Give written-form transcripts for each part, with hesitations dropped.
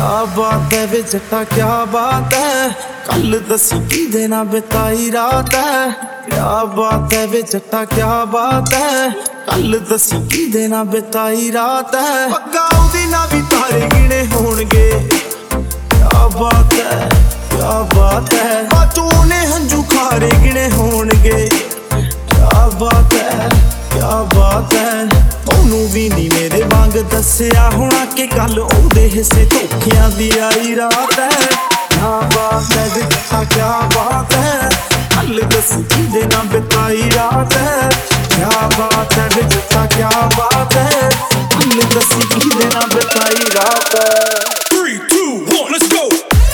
क्या बात है वे जट्टा क्या बात है, कल दसी किदे ना बिताई रात है। क्या बात है वे जट्टा क्या बात है, कल दसी किदे ना बिताई रात है। पक्का उदी ना भी तारे गिने होणगे। क्या बात है क्या बात है, बातों ने हंजू खारे गिने होणगे। क्या बात है क्या बात है, ओनू भी नी मेरे वांग दस्या होना कि कल ओदे हिस्से धोखियां दी आई रात है। क्या बात है दिखा क्या बात है, कल दसी किदे ना बिताई रात है। क्या बात है दिखा क्या बात है, कल दसी किदे ना बिताई रात है। 3, 2, 1, let's go!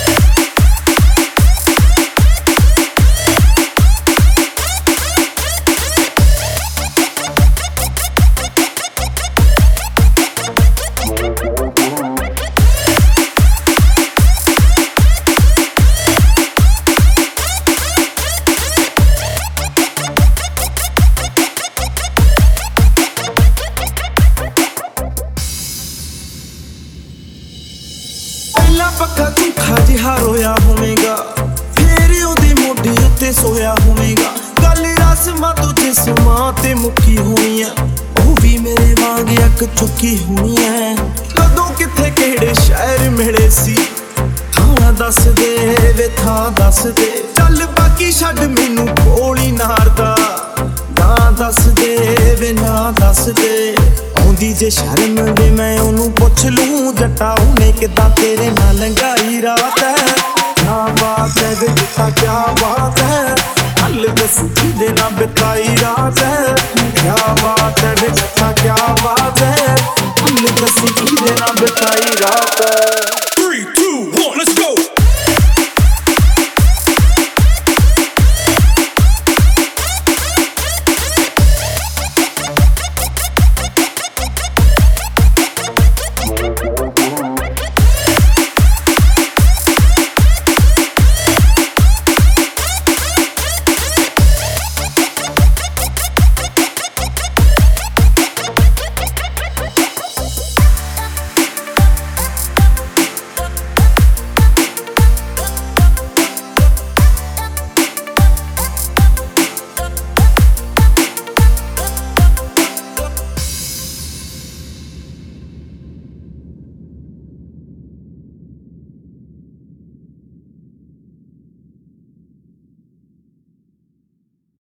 पक्का झूठा जिहा रोया होवेगा, फेर ओदे मोढे उत्ते सोया होवेगा। गल रस्मां तो जिस्मां ते मुक्की होनी है, ओह भी मेरे वांग अक चुकी होनी है। कदों किथे केड़े शहर मिले सी, थां दस दे वे थां दस दे। चल बाकी छड्ड मैनू कोली नारदा, ना दस दे वे ना दस दे। आउंदी जे शर्म वे मैं ओनू पुछ लूं, जट्टा उन्हें किदां तेरे नाल लंघाई रात है। क्या बात है वे जट्टा क्या बात है, कल दसी किदे ना बिताई रात है। क्या बात है वे जट्टा क्या बात है, कल दसी किदे ना बिताई रात है।